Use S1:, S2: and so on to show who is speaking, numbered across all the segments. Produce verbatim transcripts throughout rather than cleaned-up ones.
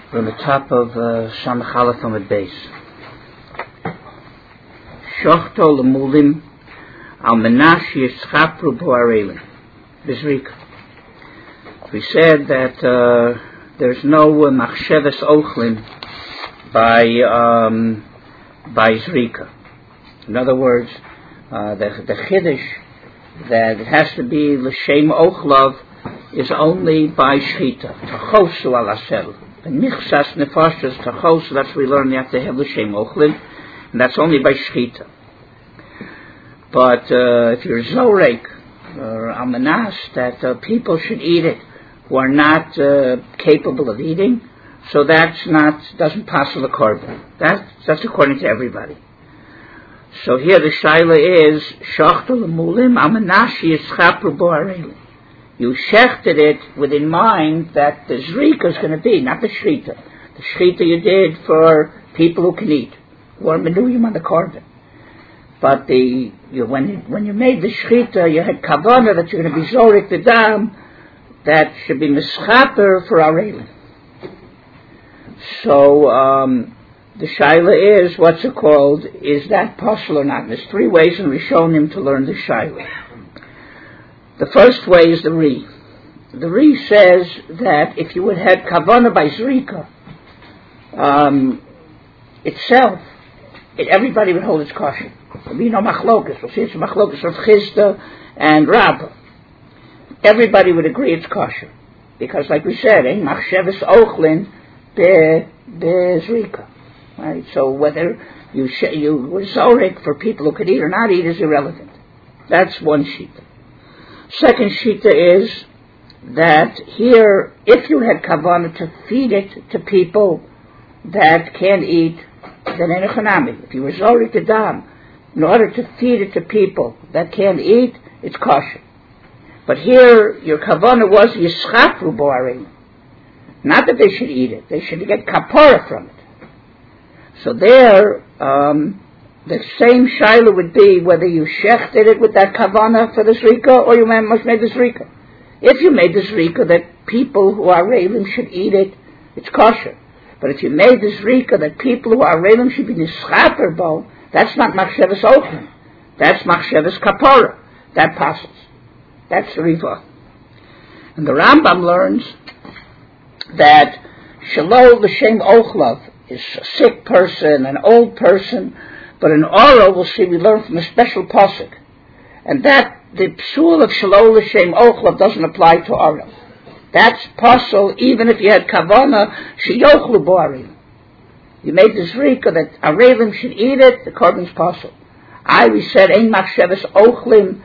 S1: We're on the top of uh, Samach Aleph Amud Beis. Shochto lemulim al menash yischapru bo arelim. Bizrika. We said that uh, there's no uh, machsheves ochlin by um, by Zrika. In other words, uh, the the chiddush that it has to be l'shem ochlav is only by shchita. Tachosu al asel. And michsas nefashas tachosu. That's what we learn. You have to have l'shem ochlin, and that's only by shchita. But uh, if you're zorek or almanas, that uh, people should eat it who are not uh, capable of eating, so that's not doesn't pass the korban. That's that's according to everybody. So here the shaila is shachtu lemulim amanashi yischapru bo arelim. You shechted it with in mind that the zrika is going to be, not the shrita. The shrita you did for people who can eat, who are menuyim on the korban. But the you, when you, when you made the shrita, you had kavanah that you're going to be zorik the dam that should be mischaper for arelim. So um, the shaila is, what's it called? Is that possible or not? There's three ways in Rishonim to learn the shaila. The first way is the Ri. The Ri says that if you would have kavanah by zrika um, itself, it, everybody would hold its kosher. There'll be no machlokas. We'll see it's a machlokas of Chisda and Rabbah. Everybody would agree it's kosher. Because like we said, eh, machsheves ochlin be zrika. Right? So whether you sh- you were zorik for people who could eat or not eat is irrelevant. That's one shita. Second shita is that here, if you had kavanah to feed it to people that can't eat, then in a chanami. If you were zorik to dam, in order to feed it to people that can't eat, it's kosher. But here, your kavanah was yischapru bo arelim. Not that they should eat it; they should get kapara from it. So there, um, the same shaila would be whether you shechted it with that kavanah for the zrika, or you must make the zrika. If you made the zrika that people who are arelim should eat it, it's kosher. But if you made the zrika that people who are arelim should be nischaper bo, that's not machsheves ochlin. That's machsheves kapara. That passes. That's the riva. And the Rambam learns that shelo l'shem ochlav is a sick person, an old person, but in Oro, we'll see, we learn from a special pasuk, and that the psul of shelo l'shem ochlav doesn't apply to Oro. That's pasul even if you had kavanah sheyochlu bo arelim. You made the zrika that arelim should eat it, the korban's pasul. I we said ein machsheves ochlim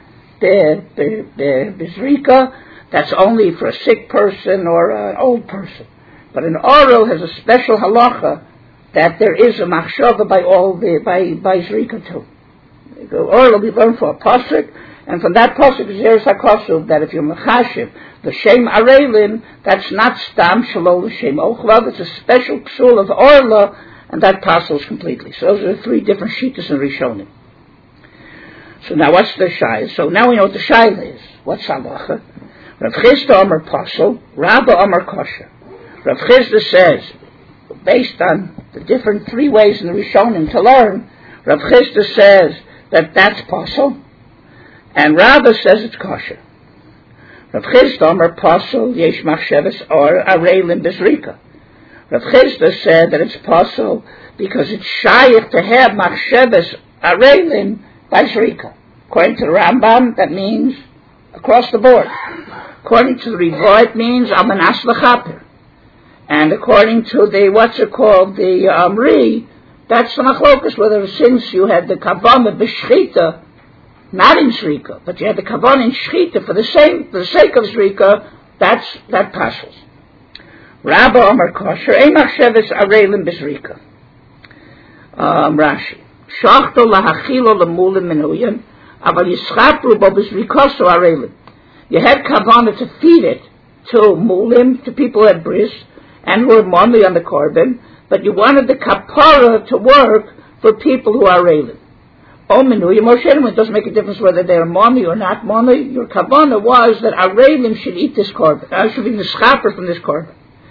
S1: bezrika. That's only for a sick person or an old person. But an Oro has a special halacha that there is a machshava by all the by by zrika too. The Oro we learn for a pasuk, and from that pasuk is there's hakasuv that if you're mechashiv the shem arelim, that's not stam shelo l'shem ochlav. It's a special psul of orla, and that passes completely. So those are the three different shitas in Rishonim. So now what's the shayla? So now we know what the shayla is. What's halacha? Rav Chisda Amar Pasol, Rabba Amar Kosher. Rav Chisda says, based on the different three ways in the Rishonim to learn, Rav Chisda says that that's Pasol, and Rabba says it's Kosher. Rav Chisda Amar Pasol, Yesh Machsheves or Arelim Bezrika. Rav Chisda said that it's Pasol because it's shayich to have Machsheves Arelim by Zrika. According to the Rambam, that means across the board. According to the Riva, it means Amanas L'chaper. And according to the, what's it called, the Amri, that's the machlokas, whether since you had the kavanah b'shchita, not in Zrika, but you had the kavanah in shchita for the same, for the sake of Zrika, that's, that passes. Rabba Amar Kosher, Ein machsheves arelim b'Zrika. Um, Rashi. Shachto lahachilo lemulim menuyan, aval yischapru bo b'Zrikaso arelim. You had kavanah to feed it to mulim, to people who had bris, and who were monli on the korban, but you wanted the kapara to work for people who are arelim. Oh, menuya moshenim, it doesn't make a difference whether they're monli or not monli. Your kavanah was that arelim should eat this korban. I should be nischaper from this korban.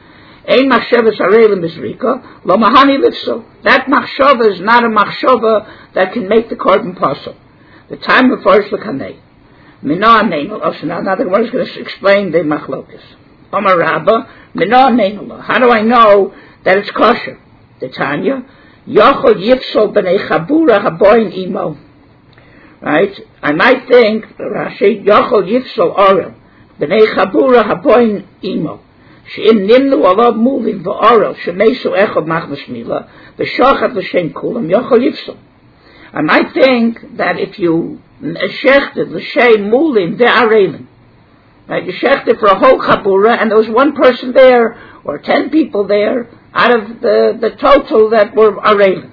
S1: Ein machshavas arelim mizrika, lo mahani lifso. That machshava is not a machshava that can make the korban possible. The time of first l'kanei. Minah neinu. Now the Gemara is going to explain the machlokas. Omar Rabba, minah neinu. How do I know that it's kosher? The Tanya, Yochol yifsol b'nei chabura haboin imo. Right? I might think, Rashi, Yochol yifsol orel b'nei chabura haboin imo. She'im nimnu alav moving v'orel shemesu echad machmas mila v'shochat l'shem kulam Yochol yifsol. I might think that if you shechted l'shem mulim ve'arelim, right? You shechted for a whole chabura and there was one person there or ten people there out of the, the total that were arelim.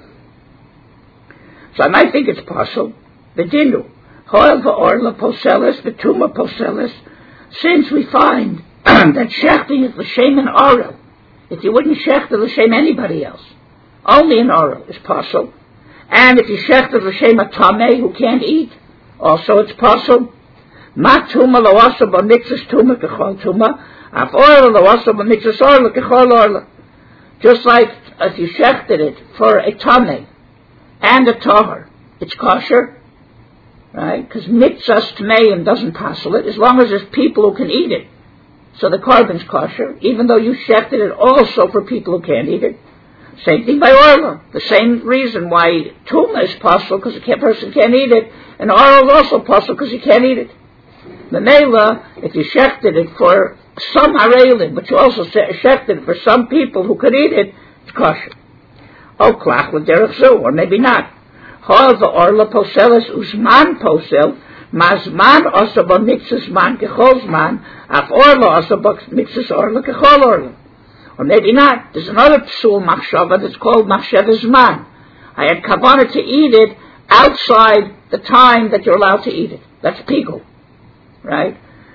S1: So I might think it's possible. V'dinu hoel v'orla poselis v'tuma poselis. Since we find that shechting is l'shem and orel, if you wouldn't shecht l'shem anybody else, only an orel is possible. And if you shecht l'shem a tameh who can't eat, also it's possible. Ma tuma lo asa b'mitzvahs tuma k'chol tuma, af orla lo asa b'mitzvahs orla k'chol orla. Just like if you shechted it for a tameh and a tahor, it's kosher, right? Because mitzvahs tmeim doesn't passel it, as long as there's people who can eat it. So the korban's kosher, even though you shechted it also for people who can't eat it. Same thing by orla. The same reason why tuma is possible because a person can't eat it, and orla is also possible because you can't eat it. Memela, if you shechted it for some harelim, but you also shechted it for some people who could eat it, it's kosher. Oh, klach l'derech zu, or maybe not. However, orla poselis usman posel, mazman also ba mitzvahs man kechol zman, af orla also ba mitzvahs orla kechol orla. Or maybe not. There's another psul machshava that's called machshava zman. I had kavanah to eat it outside the time that you're allowed to eat it. That's pigul, right?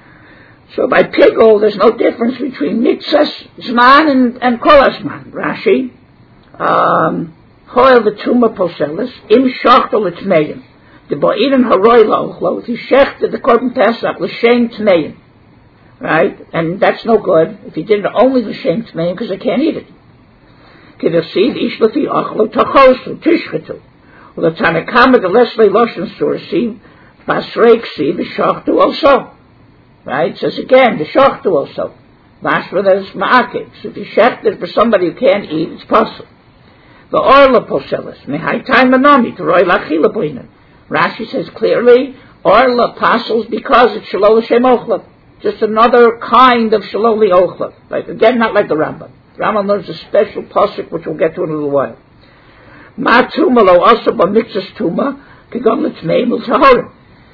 S1: So by pigul, there's no difference between mitzvahs zman and, and kol zman. Rashi, um, hoel v'tuma poselis, im shachto l'tmeim, the bo'idin haroi la'ochlo, if you shechted the korban pesach, l'shem tmeim, right? And that's no good if you did it only l'shem tmeim, because they can't eat it. K'dasiv ish l'fi achlo tachosu, tishchetu, u'l'tanakama g'leslei loshen surasi, basreik si v'shachtu also. Right? It says again, the shachtu also. Mashra, that is ma'akid. So if you shechted for somebody who can't eat, it's possible. The orla poselis, mehai time manomi, to roi lachila boinan. Rashi says clearly, orla pasels because it's shalol l'shem ochlav. Just another kind of shalol li'ochlav. Like, again, not like the Rambam. The Rambam learns a special pasuk, which we'll get to in a little while. Ma tuma lo asa ba mitzvahs tuma, kigam l'tmeim l'tahorim.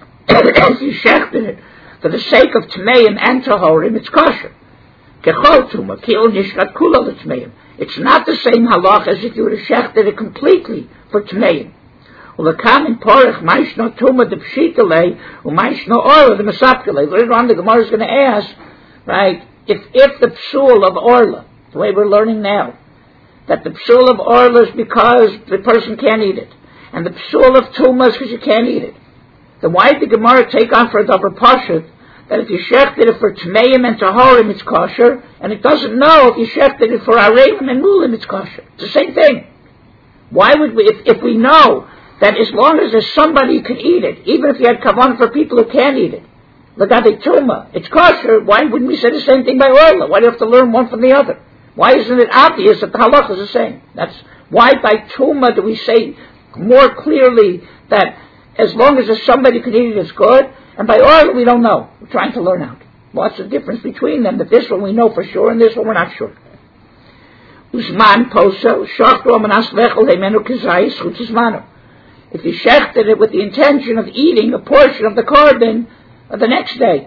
S1: If you shechted it for the sake of tmeim and tahorim, it's kosher. Kechol tuma, ki'ol nishkat kula l'tmeim. It's not the same halach as if you would have shechted it completely for tmeim. Ulakam porach ma'ishno tuma de pshitale u'ma'ishno orla de masapkale. Later on, the Gemara is going to ask, right, if if the psul of orla, the way we're learning now, that the psul of orla is because the person can't eat it, and the psul of tuma is because you can't eat it, then why did the Gemara take on for a double pashut that if you shechted it for tmeim and tahorim, it's kosher, and it doesn't know if you shechted it for arelim and mulim, it's kosher. It's the same thing. Why would we, if, if we know that as long as there's somebody who can eat it, even if you had kavan for people who can't eat it, l'gabe tuma, it's kosher, why wouldn't we say the same thing by orla? Why do you have to learn one from the other? Why isn't it obvious that the halach is the same? That's why by tuma do we say more clearly that as long as there's somebody who can eat it, it's good, and by orla we don't know. We're trying to learn out. What's the difference between them? That this one we know for sure, and this one we're not sure. Uzman posel, shachtu amanas lechel heimenu kizayis chutzizmanu. If you shechted it with the intention of eating a portion of the korban the next day.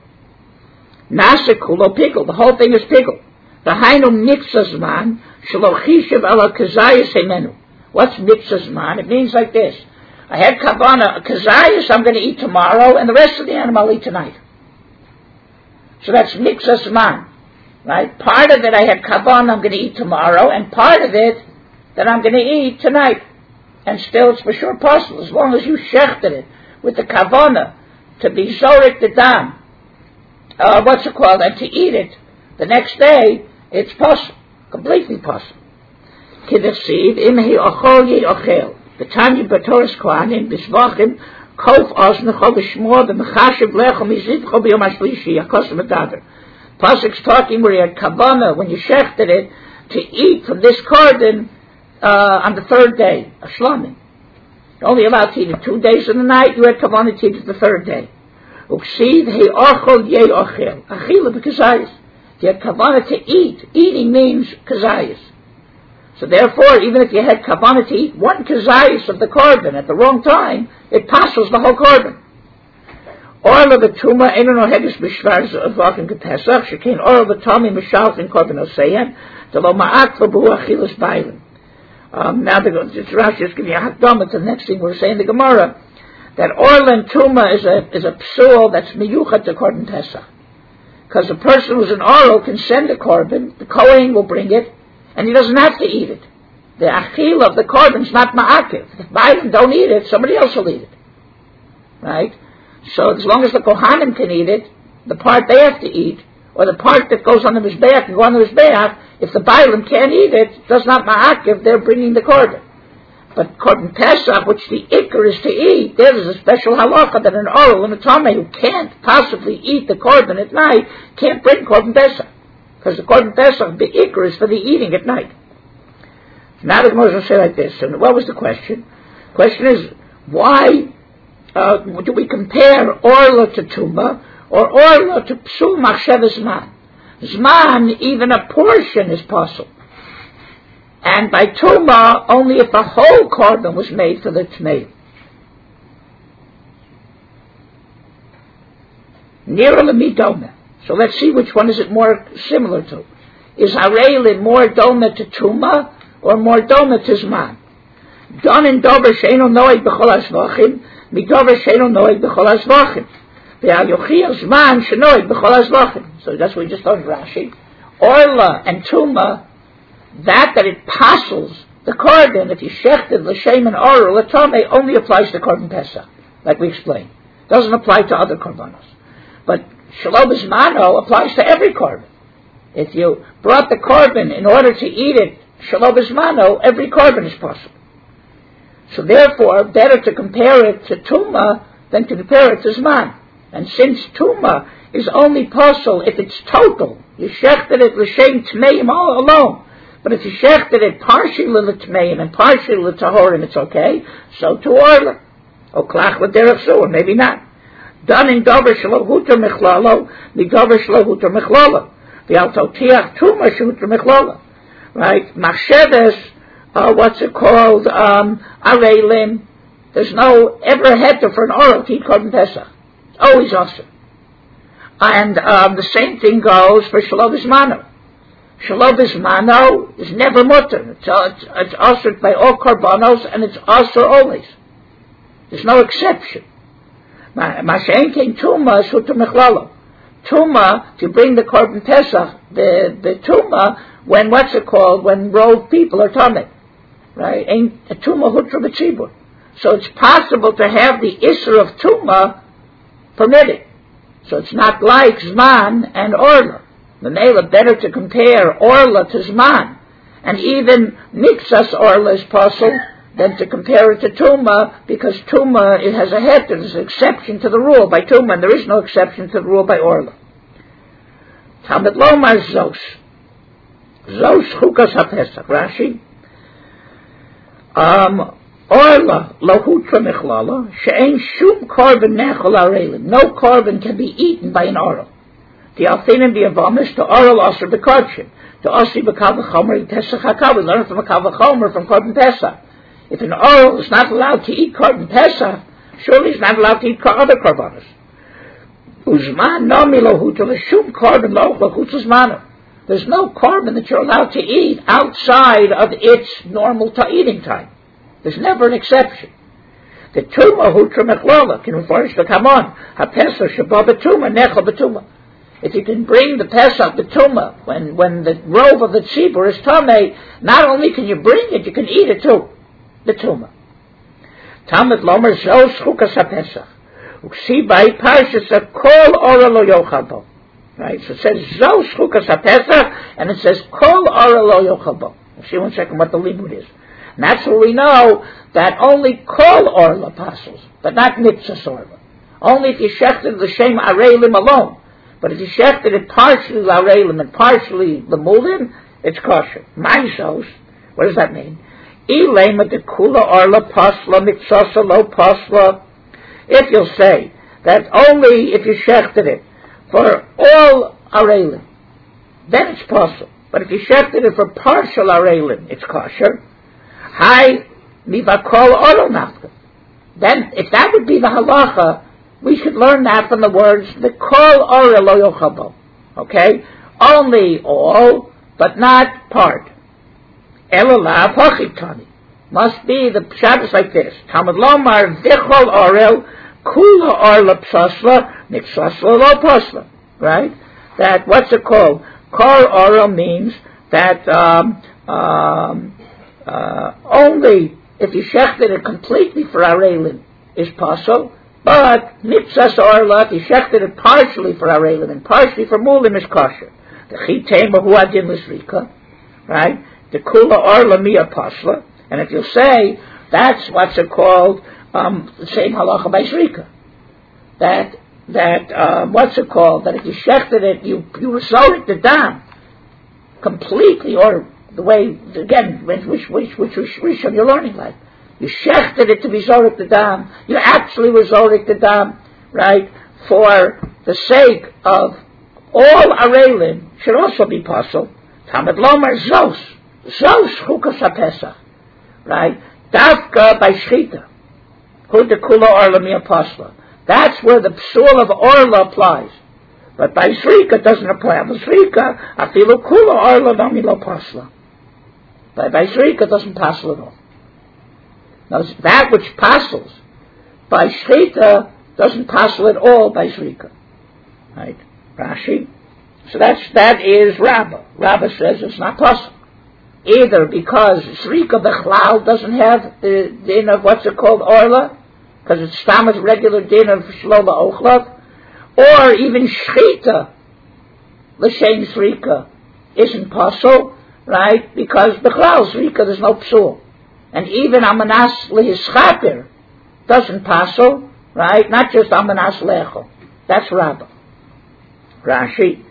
S1: Nasa kulo pigul, the whole thing is pigul. The hainu mitzvahzman, shelo chishev ala kazayis heimenu. What's mitzvahzman? It means like this. I had kavanah, a kazayis I'm going to eat tomorrow, and the rest of the animal I'll eat tonight. So that's mitzvahzman, right? Part of it I had kavanah I'm going to eat tomorrow, and part of it that I'm going to eat tonight. And still it's for sure possible, as long as you shechted it with the kavanah to be zorik the dam, uh, what's it called, and to eat it the next day, it's possible. Completely possible. Kidasiv im he ochol ye ochel. The Tanya Batoris Kohanim Bisvachim Kof Osnecho B'Shmor B'Mechashiv Lecho Mizivcho B'Yom HaShlishi Yakosim Adader. Pasuk's talking where he had kavana when you shechted it to eat from this carbon uh, on the third day, a shlamim. You're only allowed to eat it two days in the night. You had kavana to eat it the third day. Uksiv he ochol ye ochel achila b'kazayis. You had kavana to eat. Eating means kazayis. So therefore, even if you had kavanah to eat one kazayis of the korban at the wrong time, it passes the whole korban. Oil of the tuma eno noheges b'shvar zavakim k'pesach shekein oil of the tami mishalf in korban oseyen delo ma'at v'bu achilas bailim. Um, now the Rashi is giving you a hakdama to the next thing we're saying in the Gemara, that oil and tuma is a is a psul that's miyuchat to korban pesach, because a person who's an oil can send a korban, the kohen will bring it, and he doesn't have to eat it. The achil of the korban is not ma'akiv. If Biden don't eat it, somebody else will eat it. Right? So as long as the kohanim can eat it, the part they have to eat, or the part that goes on the mizbeach can go on the mizbeach, if the Biden can't eat it, it does not ma'akiv, they're bringing the korban. But korban pesach, which the ikar is to eat, there is a special halacha that an oral and a tameh who can't possibly eat the korban at night can't bring korban pesach. Because the korban pesach, the ikar, is for the eating at night. Now the Gemara will say like this. And what was the question? The question is, why uh, do we compare orla to tuma or orla to psul machshev zman? Zman, even a portion is possible. And by tuma, only if a whole korban was made for the tmei. Nira lemidome. So let's see which one is it more similar to. Is Harelin more doma to Tuma or more doma to Zman? Don in Dover sheino noeg b'chol hazvachim, mi Dover sheino noeg b'chol hazvachim. Ve'al yochiyah Zman shenoeg b'chol hazvachim. So that's what we just learned Rashi. Orla and Tuma, that that it passes the korban, if you shechted l'shem and oral, l'tomei only applies to korban pesach, like we explained. Doesn't apply to other korbanos. But Shalom Bismano applies to every korban. If you brought the korban in order to eat it, Shalom Bismano, every korban is possible. So therefore, better to compare it to Tuma than to compare it to Zman. And since Tuma is only possible if it's total, you shechted it l'shem tmeim all alone. But if you shechted it partially l'tmeim and partially l'tahorim, it's okay. So to orla. O klach l'derech suah, maybe not. Done in Dover Shlo Huter Mechlalo, the Dover Shlo Huter Mechlalo. The Altotiach Tuma Shuter Mechlalo. Right? Machsheves, uh, what's it called? Um, Areilim. There's no ever heter for an oral to eat korban pesach. It's always awesome. And um, the same thing goes for Shlo Bismano. Shlo Bismano is never mutter. It's, uh, it's, it's ushered by all korbanos, and it's usher always. There's no exception. Mashen came Tuma Shuta Mechlalo. Tuma, to bring the korban pesach, the, the Tuma, when what's it called, when rove people are tamei. Right? Ain't a Tuma Hutra B'tzibur. So it's possible to have the Isser of Tuma permitted. So it's not like Zman and Orla. The Mela, better to compare Orla to Zman. And even Mixas Orla is possible than to compare it to Tuma, because Tuma, it has a heter, there's an exception to the rule by Tuma, and there is no exception to the rule by Orla. Talmud Lomar Zos. Zos Chukas HaPesach. Rashi. Um, Orla, Lohutra Mechlala, She'ein Shum Korban Nechol Arelim. No korban can be eaten by an oral. The Alfinim the Avamis, to oral Asr B'Karchim. To Asri B'Kav V'Chomer, Pesach HaKav. We learn from a Kav V'Chomer from korban Pesach. If an oral is not allowed to eat korban pesach, surely he's not allowed to eat other korbanos. Uzman nomi lohuta l'shum korban lo lohuta zmano. There's no korban that you're allowed to eat outside of its normal ta- eating time. There's never an exception. The tuma hutra mechlala can refers to come on hapesach shabbat betuma nechol betuma. If you can bring the pesach betuma when when the robe of the tzibur is tamei, not only can you bring it, you can eat it too. The Tuma. Talmud Lomer Zos Chukas HaPesach. Uksi by Parshas Kol Ora Lo Yochal Bo. Right? So it says Zo Shchukas HaPesach, and it says Kol Ora Lo Yochal Bo. We'll see one second what the limud is. And that's where we know that only Kol Orla passes, but not Mitzvah Orla. Only if you shechted the Shem Areilim alone. But if you shechted it partially Areilim and partially the Mulin, it's kosher. Maisos, what does that mean? Ilema de Kula Orla Pasla Mitzvah Lo Pasla. If you'll say that only if you shechted it for all Areilim, then it's possible. But if you shechted it for partial Areilim, it's kosher. Hi, mivakol oro nafka. Then, if that would be the halacha, we should learn that from the words the kol oro lo yochabo. Okay, only all, but not part. Elalav hochitani must be the Shabbos like this. Talmud lomar vichol orel kula orla psasla nixasla lo pasla. Right? That what's it called? Kol oro means that um, um, Uh, only if you shechted it completely for Areilim is possible, but Mitzvahs Orla, if you shechted it partially for Areilim and partially for Mulim is kosher. The Chitema Hu Adin L'Srika, right? The Kula Orla Mia Pasla, and if you say that's what's it called, um, the same halacha by Srika, that that um, what's it called? That if you shechted it, you you resorted the dam completely, or the way, again, which which which which Rishon you're learning like. You shechted it to be Zorik the Dam. You actually were Zorik the Dam, right, for the sake of all Areilim, should also be possible. Talmud Lomer Zos. Zos Chukas HaPesach. Right? Davka by Shchita. Hu de Kula Orla Mi Apostla. That's where the psul of Orla applies. But by Srika it doesn't apply. By Srika, Afilu Kula Orla Nami Lo Pasla. By, by Shrika, it doesn't passel at all. Now, that which passels by Shrika doesn't passel at all by Shrika. Right? Rashi. So that's, that is Rabbah. Rabbah says it's not possible. Either because Shrika Bechlal doesn't have the din of what's it called, Orla, because it's Stammer's regular din of Shlomo Ochlav, or even Shchita, L'Shem Shrika, isn't possible. Right? Because Bechlal Zrika, there's no psul. And even Amanas Lehischapir doesn't passel, right? Not just Amanas Lecho. That's Rabbah. Rashi.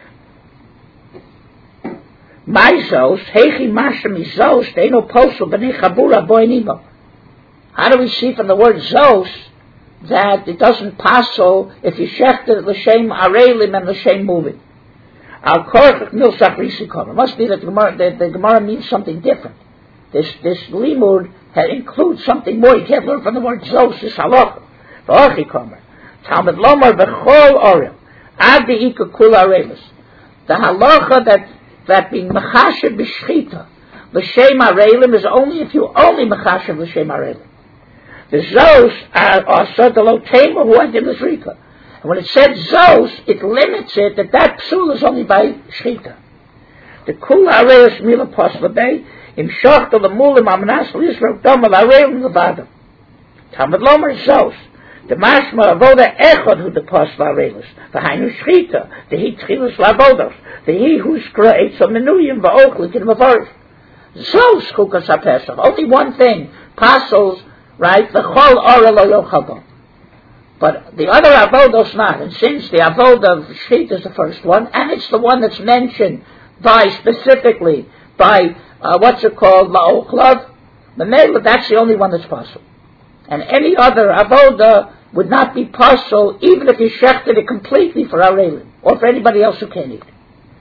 S1: Maizos, Hechi Masha Mizos, they no posel b'nei Chabura boinimo. How do we see from the word Zos that it doesn't passel if you shechted L'Shem Areilim and L'Shem Muvin? Al Korach Milsach Risikon. It must be that the Gemara, the, the Gemara means something different. This this limud includes something more. You can't learn from the word Zos, this halacha. V'ochi Komer. Talmud Lomar B'chol Orel. Ad De'ika Kul Arelis. The halacha that, that being Mechashev B'shchita, L'Shem Areilim, is only if you only Mechashev L'Shem Areilim. The Zos are also the Lotema who are in the Zrika. And when it said Zos, it limits it that that psul is only by Shchita. The Kul Areis Mila Posla Bay, Im Shochta Lemulim Amnas Lisrok Domal Areim Levada. Talmud Lomer Zos. The Mashma Avoda Echad who the Posla Areilis. The Hainu Shchita. The He Tchilas Lavodos. The He who creates a Menuyim Va'ochlik in Mavarish. Zos Chukas HaPesach. Only one thing. Passos, right? The Chol Ora Lo Yochabo. But the other avodos not, and since the avod of Shchita is the first one, and it's the one that's mentioned by specifically by uh, what's it called, la'ochlav, the mele, that's the only one that's possible. And any other avoda would not be possible, even if you shechted it completely for Areilim, or for anybody else who can't eat.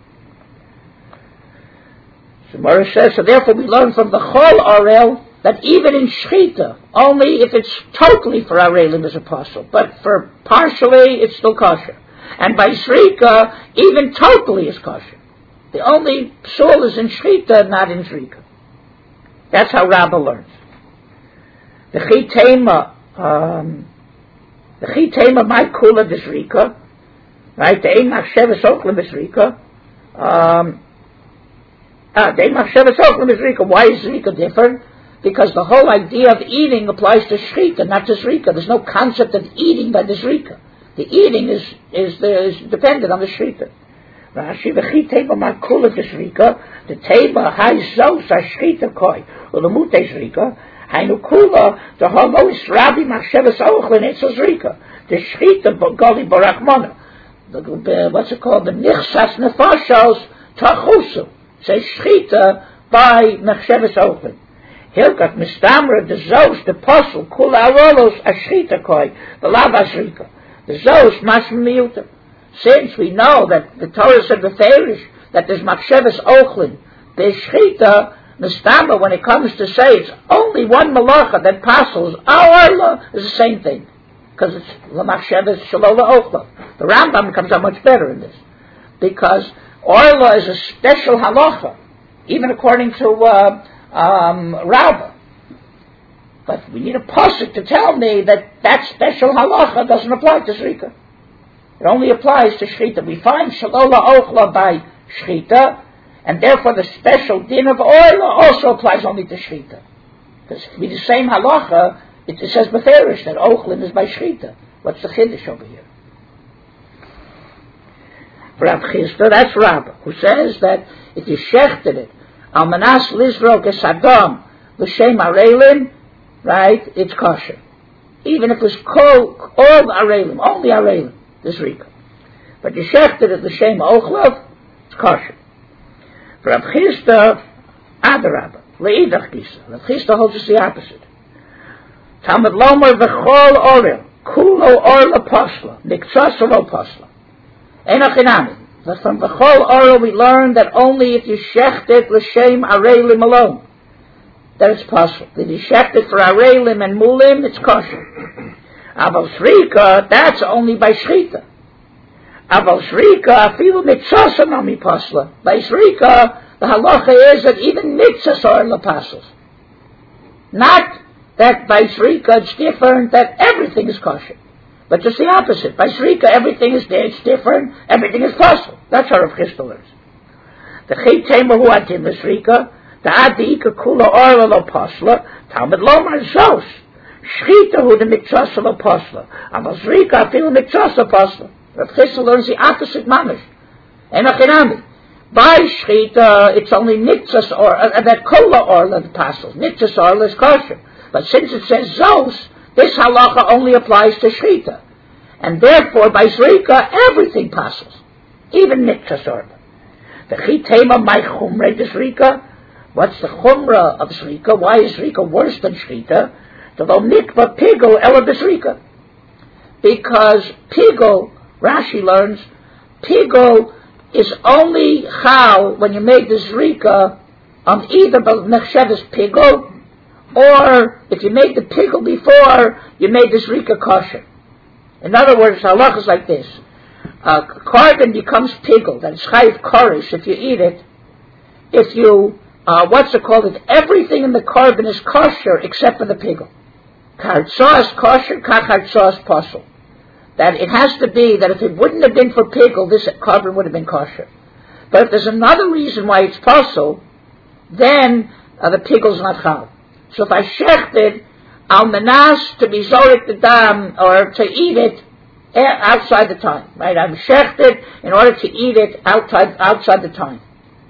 S1: So Mora says, so therefore we learn from the Chol Orel that even in Shchita, only if it's totally for Areilim is a possible, but for partially it's still kosher. And by Shrika, even totally is kosher. The only psul is in Shchita, not in Shrika. That's how Rabbah learns. The Chitema, um, the Chitema my kula de Shrika, right? The Ein Machshavas Ochlim is Shrika. Um, ah, the Ein Machshavas Ochlim is Shrika. Why is Shrika different? Because the whole idea of eating applies to Shrika, not to Shrika. There's no concept of eating by the Shrika. The eating is is, is dependent on the Shrika. Rashi v'chi teba makula d'shrika, the teba hai zos ha-shchita koi, u'lemute shrika, hainu kula, the halois rabbi machshavas ochlin etz ha-shrika, the shchita gali barachmana, the, what's it called, the nichsas nefashos tachusu, say shchita by machshavas ochlin. Hilkat mistamra, the zos, the puzzle, kula arolos ha-shchita koi, the lav ha-shrika, the zos mas miyuta. Since we know that the Torah said the Farish, that there's Machshavas Ochlin, there's Shchita, Nistama, when it comes to say it's only one Malacha that passes, our is the same thing. Because it's the Machshavas Shalola Ochla. The Rambam comes out much better in this. Because Orla is a special halacha, even according to uh, um, Rabbah. But we need a pasuk to tell me that that special halacha doesn't apply to Shrika. It only applies to Shchita. We find Shalola Ochla by Shchita, and therefore the special din of Orla also applies only to Shchita. Because if we the same halacha, it, it says Beferish that Ochlin is by Shchita. What's the Chiddush over here? Rav Chisda, that's Rabbah, who says that if you shechted it, Almanas Lizro Kesadam, L'Shem Arelim, right, it's kosher. Even if it's called all Arelim, only Arelim. This Rika. But you shechted it l'shem ochlav, it's kosher. For Rav Chisda, Adarabba, le'idach gisa. Rav Chisda holds us the opposite. Talmud Lomer v'chol orel, kulo orla posla, niktsasa lo posla. Enochinami. But from v'chol orel we learn that only if you shecht it l'shem arelim alone, that it's posla. If you shecht it for arelim and mulim, it's kosher. Aval Shrika, that's only by Shchita. Aval Shrika, afilu mitzvah nami pasla. By Shrika, the halacha is that even mitzvahs are lapaslas. Not that by Shrika it's different, that everything is kosher. But just the opposite. By Shrika, everything is there, it's different, everything is pasla. That's how Rav Chisda learns. The Chit Tema hu atim the Shrika, the Adika kula orla lo pasla, Talmud Lomar Zos. Shchita hu the mitzvah lo posla. Aval Zrika afilu mitzvah posla. Rav Chisda learns the opposite mamish. Enochinami. By Shchita, it's only mitzvah or uh, that kola orla the pasel. Mitzvah orla is kosher. But since it says zos, this halacha only applies to Shchita. And therefore, by Zrika, everything passes. Even mitzvah orla. The chitema my chumre de Zrika. What's the chumra of Zrika? Why is Zrika worse than Shchita? Mikvah pigel ela b'srika. Because pigel, Rashi learns, pigel is only chal when you made the zrika on either the nechsheves pigel, or if you made the pigel before, you made the zrika kosher. In other words, halach is like this. Uh, carbon becomes pigel, that's chayiv korish if you eat it. If you, uh, what's it called? If everything in the carbon is kosher except for the pigel. Kartzah is kosher, kachartzah is pasul. That it has to be that if it wouldn't have been for pigel, this carbon would have been kosher. But if there's another reason why it's pasul, then uh, the pigel's not chal. So if I shechted al manas to be zorik the dam or to eat it outside the time, right? I'm shechted in order to eat it outside outside the time.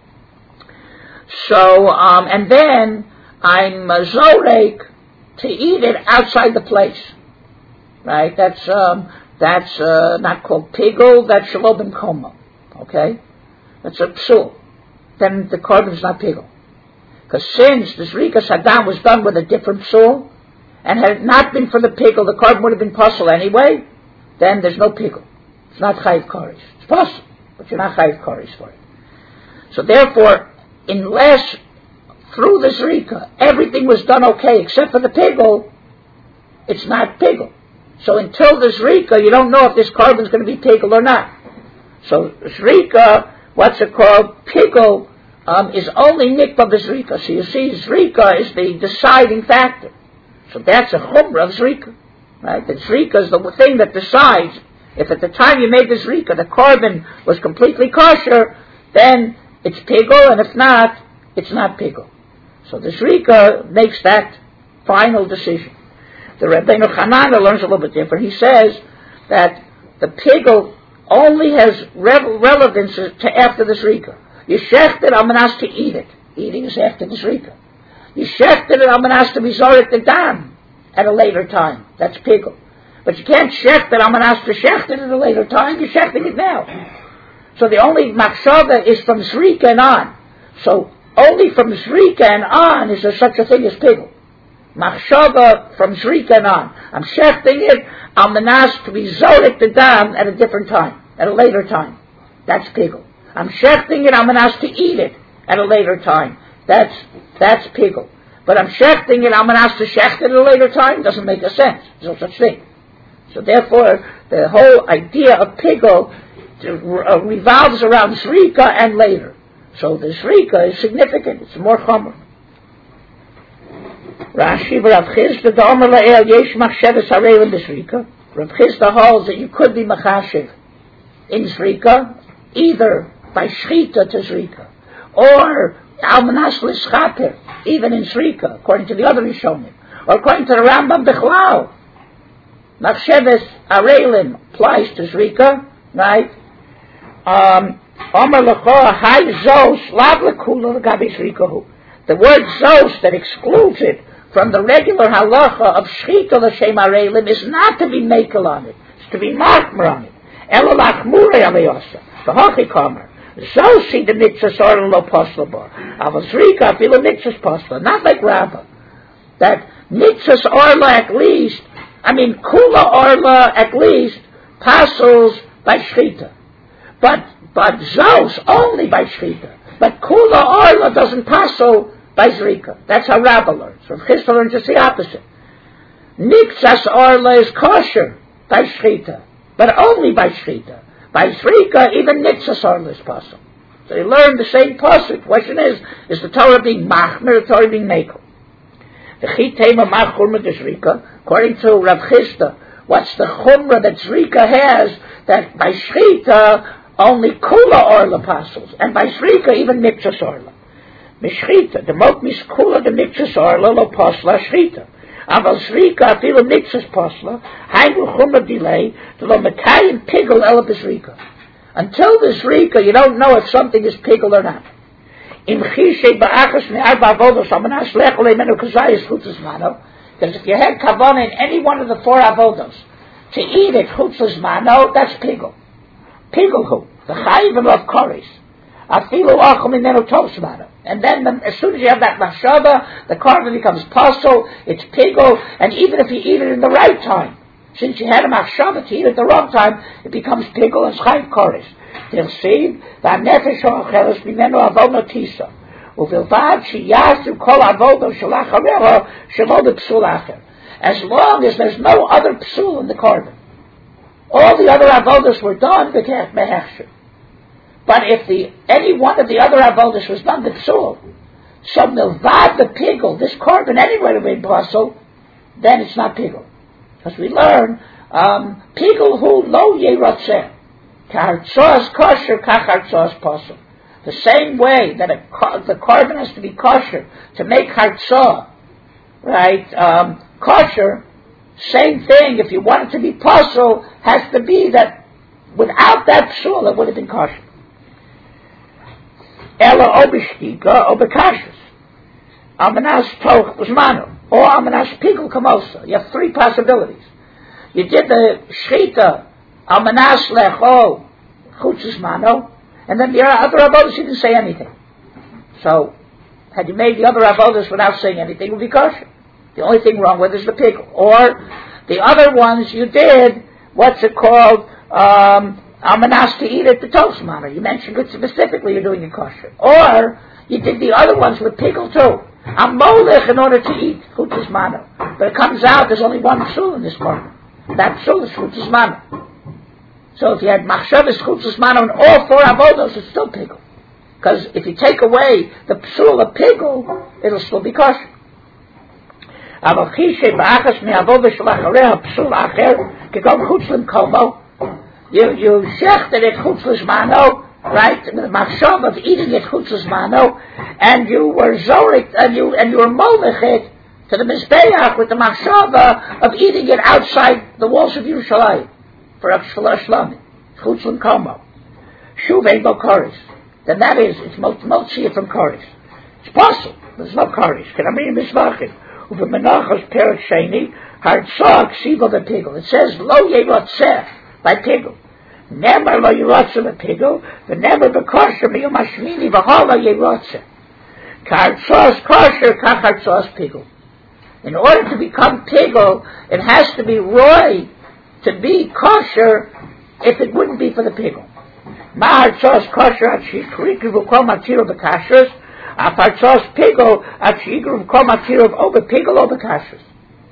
S1: So um, and then I'm uh, zorek to eat it outside the place, right? That's um, that's uh, not called pigel. That's shalom and koma. Okay, that's a psul. Then the carbon is not pigel, because since the zrika sadam was done with a different psul, and had it not been for the pigel, the carbon would have been pasul anyway. Then there's no pigel. It's not chayiv karish. It's pasul, but you're not chayiv karish for it. So therefore, unless through the zrika everything was done okay except for the pigel, it's not pigel. So until the zrika, you don't know if this carbon is going to be pigel or not. So zrika, what's it called? Pigel um, is only nikba b'zrika. So you see, zrika is the deciding factor. So that's a chumrah of zrika, right? The zrika is the thing that decides. If at the time you made the zrika the carbon was completely kosher, then it's pigel, and if not, it's not pigel. So the zrika makes that final decision. The Rabbeinu Hanana learns a little bit different. He says that the pigel only has re- relevance to after the Srika. You shechted Amanas to eat it. Eating is after the Srika. You shechted it Amanas to be Zorik the Dam at a later time. That's Pigel. But you can't shecht it Amanas to shecht it at a later time. You're shechting it now. So the only Machshava is from Srika and on. So only from Srika and on is there such a thing as Pigel. Machshava from Srika and on. I'm shechting it Amanas to be Zorik the Dam at a different time, at a later time. That's Pigel. I'm shechting it Amanas to eat it at a later time. That's that's Pigel. But I'm shechting it Amanas to shecht it at a later time doesn't make a sense. There's no such thing. So therefore, the whole idea of Pigel uh, revolves around Srika and later. So the Srika is significant. It's more chomer. Rashi, Rav Chisda, the Omer La'el, Yesh Machsheves Harelim B'Srika. Rav Chisda holds that you could be Machashiv in Srika, either by Shchita to Srika, or Almanas L'Schaper, even in Srika, according to the other Rishonim, or according to the Rambam Bechlau. Machsheves Harelim applies to Srika, right? Um, Omer L'Chor, Hai Zos, Lav L'Kula L'Gabi Srikahu. The word Zos that excludes it from the regular halacha of Shchita L'Shem Harelim is not to be makel on it. It's to be machmer on it. Ela Lachmurei Aleyasa. V'Hachi Kamer. Zosi the mitzvahs orla lo posla bar. Aval Srika afilu mitzvahs posla. Not like Rabbah. That mitzvahs orla at least, I mean kula orla at least, pasels by Shchita. But, but Zos only by Shchita. But kula orla doesn't pasel by Zrika. That's how Rabbah learns. From Chisda learns just the opposite. Nitzas orla is kosher by Shchita, but only by Shchita. By Srika, even Nitzas orla is possible. So you learn the same pasuk. Question is, is the Torah being machmer or the Torah being mekel? The chitema machurma de Srika, according to Rav Chisda, what's the chumra that Srika has that by Shchita only kula orla pasels, and by Srika even Nitzas orla. Mishchita, the mot miskula the Nitzas orla lo pasla Shchita. Aval Srika afilu Nitzas pasla, hainu chumra delay, to lo metayim pigel ela b'Srika. Until the Srika, you don't know if something is pigel or not. Im chishe ba'achas me'arba avodos amanas lechol emenu kazayis chutzes mano. Because if you had kavanah in any one of the four avodos, to eat it chutzes mano, that's pigel. Pigel who? The chayiv of koris. Afilu achom emenu tos mano. And then the, as soon as you have that machshava, the korban becomes pasul, it's pigel, and even if you eat it in the right time, since you had a machshava to eat it at the wrong time, it becomes pigel and chayiv koris. Tilsiv, v'anefesh ha'ocheles mimenu avono tisa. Uvilvad sheyasu kol avodo shalach hareho shelo b'psul acher. As long as there's no other psul in the korban. All the other avodos were done, b'kech mehechsher. But if the any one of the other avodos was done b'psul, so milvad the pigel, this korban anywhere to be pasul, then it's not pigel. As we learn, um, pigel hu lo yeratzeh. K'hartzos kosher, k'hartzos pasul. The same way that a, the korban has to be kosher to make hartzah, right, um, kosher, same thing, if you want it to be pasul, has to be that without that psul, it would have been kosher. Ela obishtika obekashus. Amanas toch uzmanu. Or amanas pigel kamosa. You have three possibilities. You did the shchita, amanas lecho, chutzes mano, and then the other avodas you didn't say anything. So, had you made the other avodas without saying anything, it would be kosher. The only thing wrong with it is the pigel. Or, the other ones you did, what's it called, um, amanas to eat at the toast manner. You mentioned it specifically, you're doing it kosher. Or, you did the other ones with pigel too. I'm molech in order to eat chutzes mano. But it comes out, there's only one psul in this korban. That psul is chutzes mano. So if you had machshavas chutzes mano in all four avodos, it's still pigel. Because if you take away the psul of pigel, it'll still be kosher. אבל חישי באחס מעבודה של אחריה פסול אחר, כגון חוץ למקומו, you, you shechted it chutz l'zmano, right, the machshav of eating it chutz l'zmano, and you were zorik, and you, and you were molech it to the mizbeach with the machshava of eating it outside the walls of Yerushalayim, for a shlomi. Chutzlan Como. Shuv ain't no Koris. Then that is, it's Motzia from Koris. It's possible. There's no Koris. Can I mean Misvachim? Uva Menachos Perak Sheni, Hartzah Ksiva the Pigel. It says, Lo Yerotzeh, by Pigel. Never Lo Yerotzeh the Pigel, but never Bekosher Miyum Hashmini, V'hala Yerotzeh. Hartzah's Kosher, Kach Hartzah's Pigel. In order to become Pigel, it has to be Roy to be kosher if it wouldn't be for the Pigel. Ma Hartzah's Kosher, at Shikrikiv Ukol Matir of the Kashers, Af Hartzah's Pigel, at Shikrikiv Ukol Matir of Ober Pigel Ober Kashers.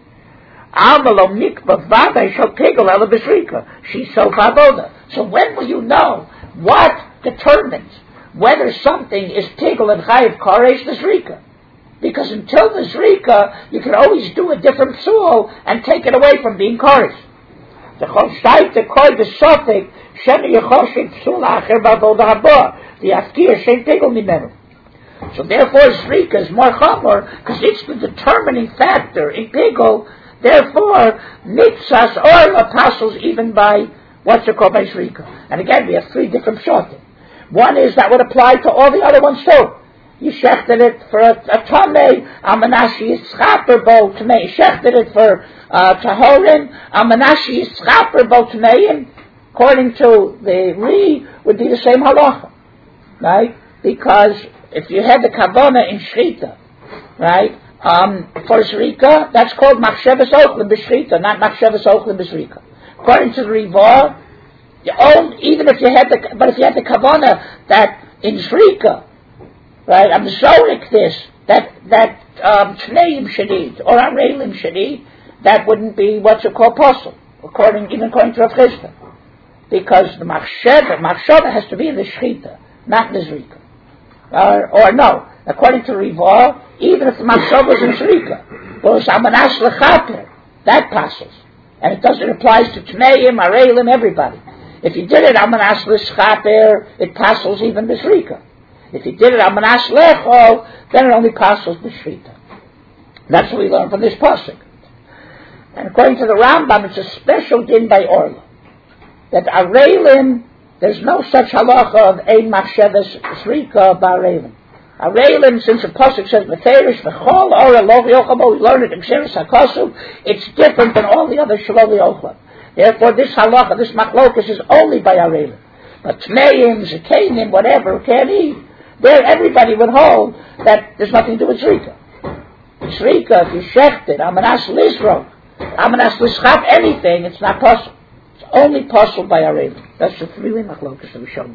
S1: Almalo Mikba Vada Shal Pigel Ela B'Shrika. She's so Favoda. So when will you know what determines whether something is Pigel and Chayiv Koresh B'Shrika? Because until the Zrika, you can always do a different psul and take it away from being Koresh. The Chosait, the Koi, the Sophic, Shemi Yechoshik Psul Acher Vavoda Haba, the Afkir Shem Pigel Nimenu. So therefore Zrika is more Chamor, because it's the determining factor in Pigel. Therefore, Mitzas Orla passes even by what's it called by Zrika. And again, we have three different Shotim. One is that would apply to all the other ones too. You shechted it for a, a Tameh, Amanashi Yischaper Bo Tameh. You shechted it for uh, Tahorin, Amanashi Yischaper Bo Tameim. According to the Re, would be the same halacha, right? Because if you had the Kavona in Shrita, right, um, for Zrika, that's called Machshavas Ochlim B'Shrita, not Machshavas Ochlim B'Srika. According to the Rivar, you own, even if you had the, but if you had the Kavona that in Zrika, right, I'm zonik this, that, that, um, Tneim Shadid, or Arelim Shadid, that wouldn't be what's it called puzzle, according, even according to Rav Chisda. Because the Machshava, Machshava has to be in the Shechita, not in the Zrika. Or, or no, according to Rivar, even if the Machshava is in Zrika, but it's Amanash Lechaper, that passes. And it doesn't, it applies to Tneim, Arelim, everybody. If you did it Amanash Lechaper, it passes even the Zrika. If he did it on Manash Lechol, then it only passes the Shrita. That's what we learn from this pasuk. And according to the Rambam, it's a special din by Orla. That Arelim, there's no such halacha of Ein Machshavas Shrika Ba'arelim. Arelim, since the pasuk says B'ferish V'chol Ora Lo Yochabo, we learn it in Ksheres HaKosuv, it's different than all the other Shalom Yochlam. Therefore, this halacha, this machlokas is only by Arelim. But Tmeim, Zekanim, whatever, can't eat. There, everybody would hold that there's nothing to do with Zrika. Zrika, if you shecht it, Amanas Lisro, Amanas Lischap, anything, it's not possible. It's only possible by Arelim. That's the three machlokas that we showed.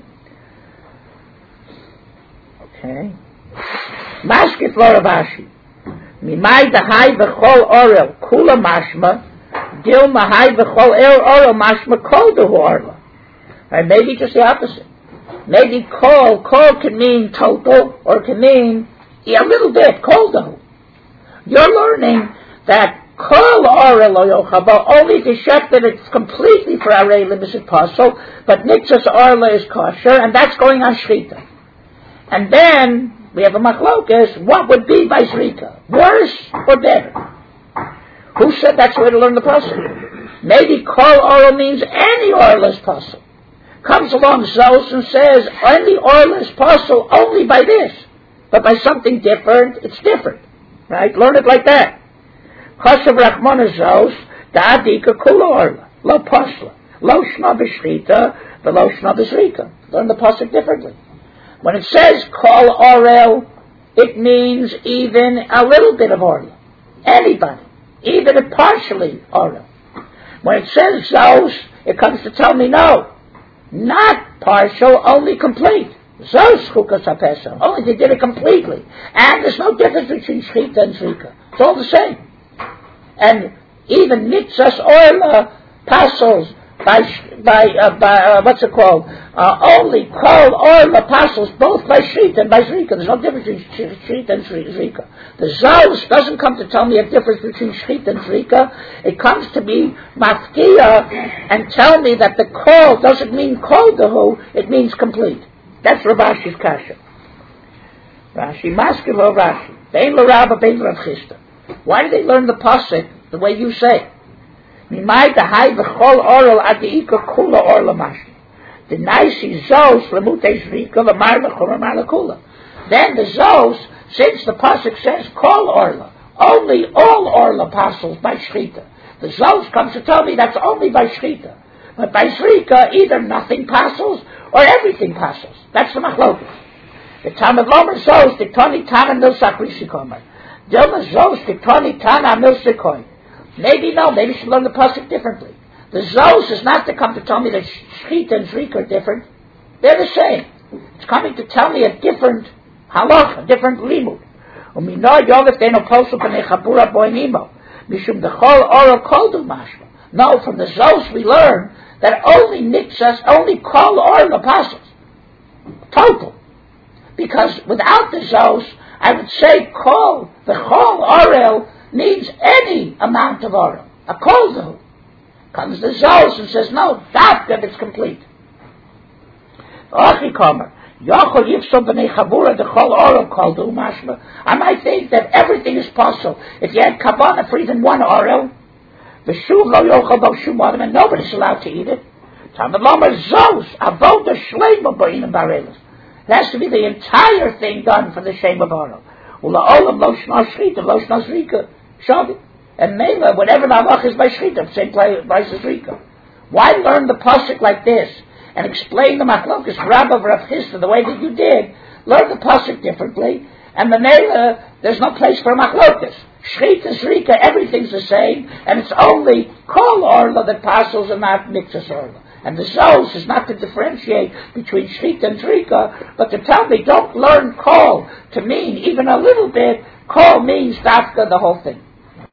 S1: Okay. Maskit lo Ravashi. Mimai dahai v'chol orel, kula mashma, dil mahai v'chol orel mashma kol dehu orla. Right, maybe just the opposite. Maybe kol, kol can mean total, or can mean yeah, a little bit, kol though. You're learning that kol orel lo yochaba, only the shek that it's completely for arelim is possible, but nitzas orla is kosher, and that's going on shchita. And then we have a machlokas, what would be by shchita? Worse or better? Who said that's the way to learn the pasuk? Maybe kol orel means any orla is possible. Comes along Zos and says, only oil is possible only by this. But by something different, it's different. Right? Learn it like that. Chosav Rachmana Zos, da'adika kula orla, lo posla, lo shma b'shrita, v'lo shma b'srika. Learn the pasuk differently. When it says kol orel, it means even a little bit of orla. Anybody. Even a partially orla. When it says Zos, it comes to tell me no. Not partial, only complete. Zos chukas hapesach. Only they did it completely. And there's no difference between shchita and zrika. It's all the same. And even mitzvahs orla passos by, by, uh, by uh, what's it called? Uh, only kol orla passos both by shchita and by zrika. There's no difference between shchita and zrika. The Zos doesn't come to tell me a difference between shchita and zrika. It comes to be mafkia and tell me that the kol doesn't mean kol dehu, it means complete. That's Ravashi's kasha. Rashi, maskil ho Rashi. Bein l'Rabba, bein l'Rav Chisda. Why do they learn the pasuk the way you say? Mimai dahai v'chol oral adika kula orla mashni. The Naisi Zos Lemute Zrika Lamar Lechum Amar Lekula. Then the Zos, since the pasuk says Kol Orla, only all Orla passes by Shchita. The Zos comes to tell me that's only by Shchita. But by Zrika, either nothing passes or everything passes. That's the Machlokas. The Talmud Lomer Zos Diktoni Tana Milsak Rishikomer. Dilma Zos Diktoni Tana Milsikoi. Maybe no, maybe you should learn the pasuk differently. The Zos is not to come to tell me that Shchita and Zrika are different. They're the same. It's coming to tell me a different halach, a different limud. Umino yolefeno posu b'nechabura boinimo. Mishum dechol oro koldu mashma. No, from the Zos we learn that only mixas, only kol or apostles. Total. Because without the Zos, I would say kol, the kol orel needs any amount of orel. A koldu. Comes the Zos and says, no, that that it's complete. I might think that everything is possible. If you had kavanah for even one orel, the shuv lo yochel bo shum adam, and nobody's allowed to eat it. Talmud Lomer Zos avoda shleima ba'inam barelas. It has to be the entire thing done for the shame of orel. Ula olam lo shna shchita lo shna zrika shavi. And Mela, whatever the halach is by Shchita, same price as Rika. Why learn the pasuk like this and explain the machlokas Rabba Rav Chisda the way that you did? Learn the pasuk differently, and the Mela, there's no place for machlokas. Shchita, Rika, everything's the same, and it's only Kol Orla that passes and not Mixas Orla. And the Zos is not to differentiate between Shchita and Rika, but to tell me, don't learn Kol to mean even a little bit. Kol means Dafka, the whole thing.